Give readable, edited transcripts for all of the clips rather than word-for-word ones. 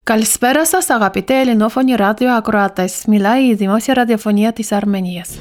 Καλησπέρα σας αγαπητοί ελληνόφωνοι ράδιο ακροατές. Μιλάει η Δημόσια Ραδιοφωνία της Αρμενίας.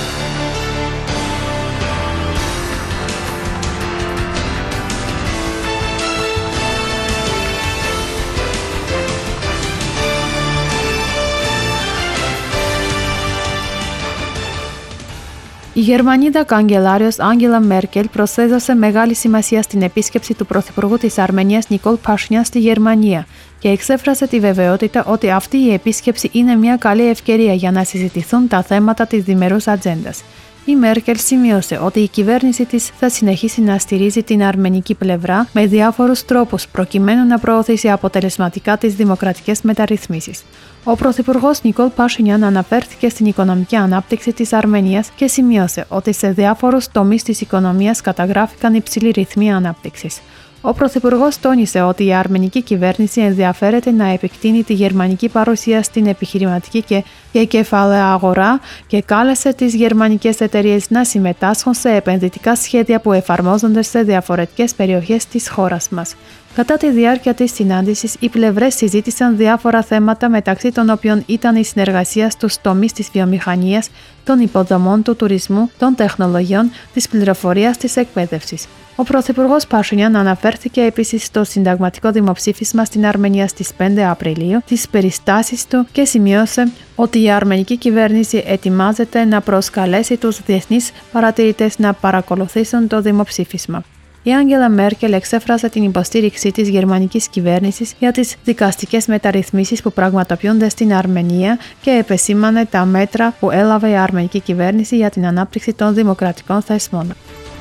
Η Γερμανίδα καγκελάριος Άγγελα Μέρκελ προσέδωσε μεγάλη σημασία στην επίσκεψη του Πρωθυπουργού της Αρμενίας Νικόλ Πασινιάν στη Γερμανία και εξέφρασε τη βεβαιότητα ότι αυτή η επίσκεψη είναι μια καλή ευκαιρία για να συζητηθούν τα θέματα της διμερούς ατζέντας. Η Μέρκελ σημείωσε ότι η κυβέρνηση της θα συνεχίσει να στηρίζει την αρμενική πλευρά με διάφορους τρόπους προκειμένου να προωθήσει αποτελεσματικά τις δημοκρατικές μεταρρυθμίσεις. Ο Πρωθυπουργός Νικόλ Πασινιάν αναφέρθηκε στην οικονομική ανάπτυξη της Αρμενίας και σημείωσε ότι σε διάφορους τομείς της οικονομίας καταγράφηκαν υψηλοί ρυθμοί ανάπτυξης. Ο Πρωθυπουργός τόνισε ότι η αρμενική κυβέρνηση ενδιαφέρεται να επεκτείνει τη γερμανική παρουσία στην επιχειρηματική και κεφαλαία αγορά και κάλεσε τις γερμανικές εταιρείες να συμμετάσχουν σε επενδυτικά σχέδια που εφαρμόζονται σε διαφορετικές περιοχές της χώρας μας. Κατά τη διάρκεια της συνάντησης, οι πλευρές συζήτησαν διάφορα θέματα μεταξύ των οποίων ήταν η συνεργασία στους τομείς της βιομηχανίας, των υποδομών, του τουρισμού, των τεχνολογιών, της πληροφορίας, της εκπαίδευσης. Ο Πρωθυπουργός Πασινιάν αναφέρθηκε επίσης στο συνταγματικό δημοψήφισμα στην Αρμενία στις 5 Απριλίου, τις περιστάσεις του και σημείωσε ότι η αρμενική κυβέρνηση ετοιμάζεται να προσκαλέσει τους διεθνείς παρατηρητές να παρακολουθήσουν το δημοψήφισμα. Η Άγγελα Μέρκελ εξέφρασε την υποστήριξή της γερμανικής κυβέρνησης για τις δικαστικές μεταρρυθμίσεις που πραγματοποιούνται στην Αρμενία και επεσήμανε τα μέτρα που έλαβε η αρμενική κυβέρνηση για την ανάπτυξη των δημοκρατικών θεσμών.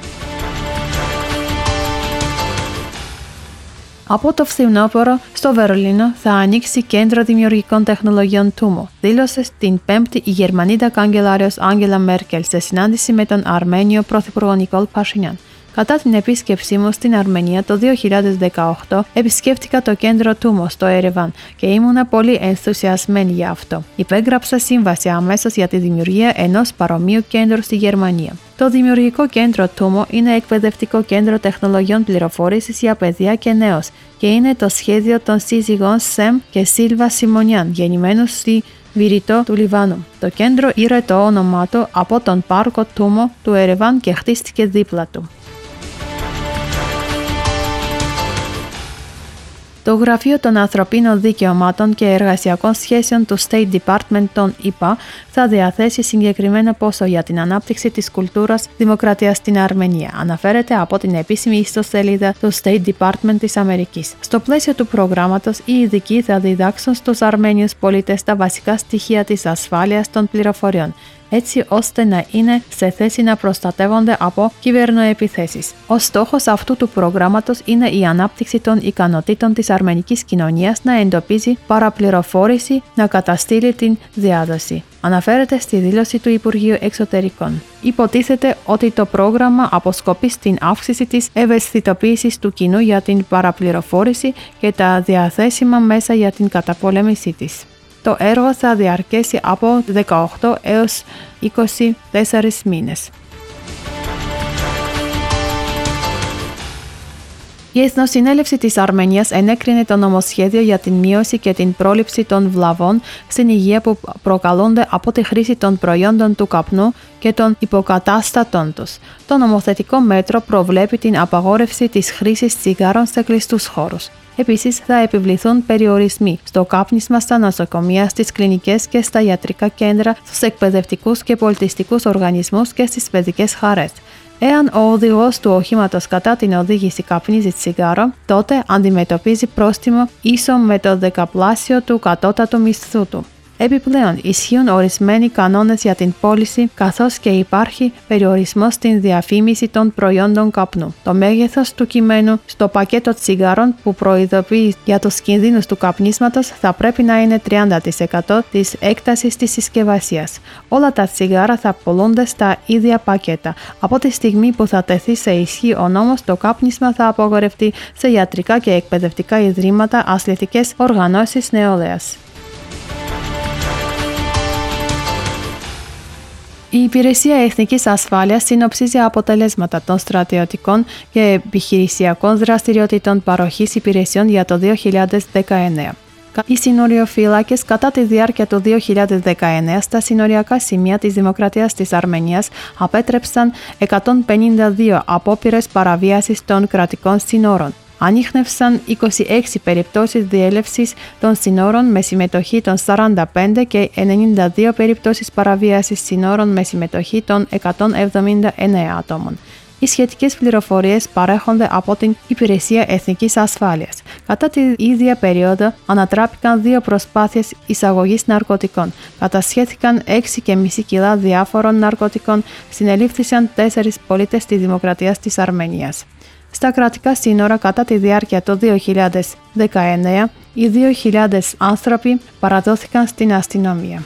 Από το φθινόπωρο στο Βερολίνο θα ανοίξει κέντρο δημιουργικών τεχνολογιών TUMO, δήλωσε την Πέμπτη η Γερμανίδα καγκελάριος Άγγελα Μέρκελ σε συνάντηση με τον Αρμένιο Πρωθυπουργό Νικόλ Πασινιάν. Κατά την επίσκεψή μου στην Αρμενία το 2018, επισκέφτηκα το κέντρο TUMO στο Ερεβάν και ήμουνα πολύ ενθουσιασμένη για αυτό. Υπέγραψα σύμβαση αμέσως για τη δημιουργία ενός παρομοίου κέντρου στη Γερμανία. Το δημιουργικό κέντρο TUMO είναι εκπαιδευτικό κέντρο τεχνολογιών πληροφόρησης για παιδιά και νέους και είναι το σχέδιο των σύζυγων Σεμ και Σίλβα Σιμονιάν, γεννημένους στη Βηρητό του Λιβάνου. Το κέντρο ήρε το όνομά του από τον πάρκο TUMO του Ερεβάν και χτίστηκε δίπλα του. Το Γραφείο των Ανθρωπίνων Δικαιωμάτων και Εργασιακών Σχέσεων του State Department των ΗΠΑ θα διαθέσει συγκεκριμένο ποσό για την ανάπτυξη της κουλτούρας δημοκρατίας στην Αρμενία, αναφέρεται από την επίσημη ιστοσελίδα του State Department της Αμερικής. Στο πλαίσιο του προγράμματος, οι ειδικοί θα διδάξουν στους Αρμένιους πολίτες τα βασικά στοιχεία της ασφάλειας των πληροφοριών, έτσι ώστε να είναι σε θέση να προστατεύονται από κυβερνοεπιθέσεις. Ο στόχος αυτού του προγράμματος είναι η ανάπτυξη των ικανοτήτων της αρμενικής κοινωνίας να εντοπίζει παραπληροφόρηση, να καταστήλει την διάδοση. Αναφέρεται στη δήλωση του Υπουργείου Εξωτερικών. Υποτίθεται ότι το πρόγραμμα αποσκοπεί στην αύξηση της ευαισθητοποίησης του κοινού για την παραπληροφόρηση και τα διαθέσιμα μέσα για την καταπολέμησή της. Το έργο θα διαρκέσει από 18 έως 24 μήνες. Η Εθνοσυνέλευση της Αρμενίας ενέκρινε το νομοσχέδιο για την μείωση και την πρόληψη των βλαβών στην υγεία που προκαλούνται από τη χρήση των προϊόντων του καπνού και των υποκατάστατων τους. Το νομοθετικό μέτρο προβλέπει την απαγόρευση της χρήσης τσιγάρων σε κλειστούς χώρους. Επίσης, θα επιβληθούν περιορισμοί στο κάπνισμα στα νοσοκομεία, στις κλινικές και στα ιατρικά κέντρα, στους εκπαιδευτικούς και πολιτιστικούς οργανισμούς και στις παιδικές χαρές. Εάν ο οδηγός του οχήματος κατά την οδήγηση καπνίζει τσιγάρο, τότε αντιμετωπίζει πρόστιμο ίσο με το δεκαπλάσιο του κατώτατου μισθού του. Επιπλέον, ισχύουν ορισμένοι κανόνες για την πώληση, καθώς και υπάρχει περιορισμός στην διαφήμιση των προϊόντων καπνού. Το μέγεθος του κειμένου στο πακέτο τσιγάρων που προειδοποιεί για τους κινδύνους του καπνίσματος θα πρέπει να είναι 30% της έκτασης της συσκευασίας. Όλα τα τσιγάρα θα πωλούνται στα ίδια πακέτα. Από τη στιγμή που θα τεθεί σε ισχύ ο νόμος, το κάπνισμα θα απογορευτεί σε ιατρικά και εκπαιδευτικά ιδρύματα, αθλητικές οργανώσεις νεολαίας. Η Υπηρεσία Εθνικής Ασφάλειας συνοψίζει αποτελέσματα των στρατιωτικών και επιχειρησιακών δραστηριοτήτων παροχής υπηρεσιών για το 2019. οι συνοριοφύλακες κατά τη διάρκεια του 2019 στα συνοριακά σημεία της Δημοκρατίας της Αρμενίας απέτρεψαν 152 απόπειρες παραβίασης των κρατικών συνόρων. Ανίχνευσαν 26 περιπτώσεις διέλευσης των συνόρων με συμμετοχή των 45 και 92 περιπτώσεις παραβίασης συνόρων με συμμετοχή των 179 ατόμων. Οι σχετικές πληροφορίες παρέχονται από την Υπηρεσία Εθνικής Ασφάλειας. Κατά τη ίδια περίοδο ανατράπηκαν 2 προσπάθειες εισαγωγής ναρκωτικών. Κατασχέθηκαν 6,5 κιλά διάφορων ναρκωτικών. Συνελήφθησαν 4 πολίτες της Δημοκρατίας της Αρμενίας. Στα κρατικά σύνορα κατά τη διάρκεια του 2019, οι 2.000 άνθρωποι παραδόθηκαν στην αστυνομία.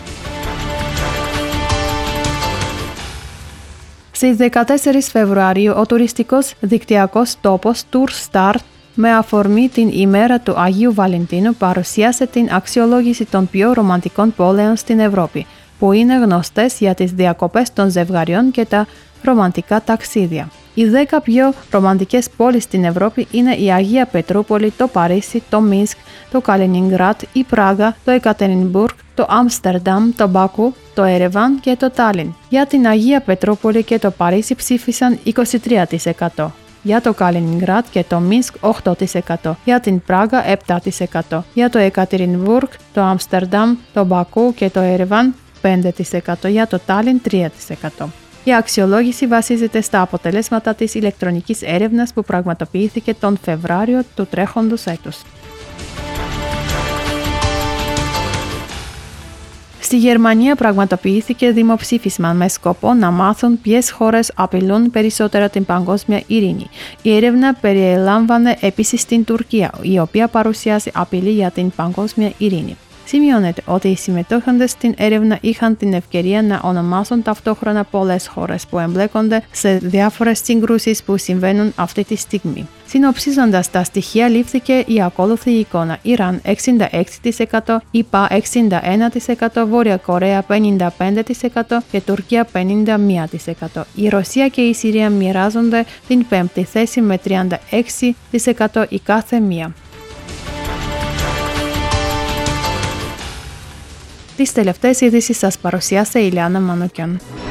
Στις 14 Φεβρουαρίου, ο τουριστικός δικτυακός τόπος Turstar με αφορμή την ημέρα του Αγίου Βαλεντίνου παρουσίασε την αξιολόγηση των πιο ρομαντικών πόλεων στην Ευρώπη, που είναι γνωστές για τις διακοπές των ζευγαριών και τα ρομαντικά ταξίδια. Οι 10 πιο ρομαντικές πόλεις στην Ευρώπη είναι η Αγία Πετρούπολη, το Παρίσι, το Μίνσκ, το Καλινινγκράτ, η Πράγα, το Εκατερινμπουργκ, το Άμστερνταμ, το Μπακού, το Ερεβάν και το Τάλιν. Για την Αγία Πετρούπολη και το Παρίσι ψήφισαν 23%. Για το Καλινινγκράτ και το Μίνσκ 8%, για την Πράγα 7%, για το Εκατερινμπουργκ, το Άμστερνταμ, το Μπακού και το Ερεβάν 5%, για το Τάλιν 3%. Η αξιολόγηση βασίζεται στα αποτελέσματα της ηλεκτρονικής έρευνας που πραγματοποιήθηκε τον Φεβρουάριο του τρέχοντος έτους. Στη Γερμανία πραγματοποιήθηκε δημοψήφισμα με σκοπό να μάθουν ποιες χώρες απειλούν περισσότερο την παγκόσμια ειρήνη. Η έρευνα περιέλαμβανε επίσης την Τουρκία, η οποία παρουσιάζει απειλή για την παγκόσμια ειρήνη. Σημειώνεται ότι οι συμμετέχοντες στην έρευνα είχαν την ευκαιρία να ονομάσουν ταυτόχρονα πολλές χώρες που εμπλέκονται σε διάφορες συγκρούσεις που συμβαίνουν αυτή τη στιγμή. Συνοψίζοντας τα στοιχεία, λήφθηκε η ακόλουθη εικόνα: Ιράν 66%, ΙΠΑ 61%, Βόρεια Κορέα 55% και Τουρκία 51%. Η Ρωσία και η Συρία μοιράζονται την 5η θέση με 36% η κάθε μία. Τις τελευταίες ειδήσεις σας παρουσίασε η Ιλιάνα Μανουκιάν.